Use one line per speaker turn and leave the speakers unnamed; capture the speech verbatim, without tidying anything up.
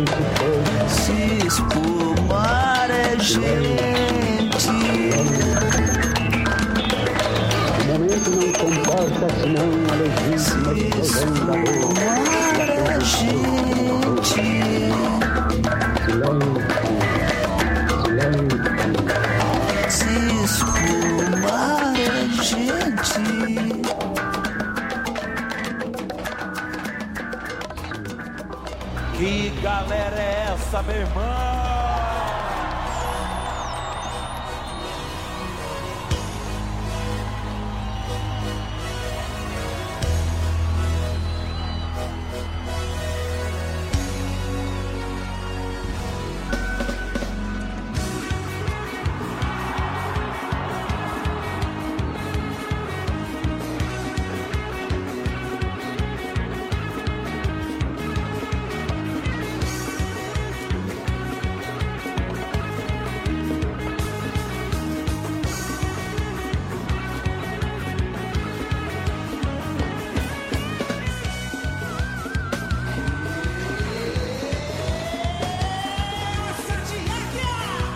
Se espumar é gente.
O momento não comporta senão a legítima explosão da dor.
É gente.
Silêncio, silêncio.
Se espumar é gente.
Que galera é essa, meu irmão?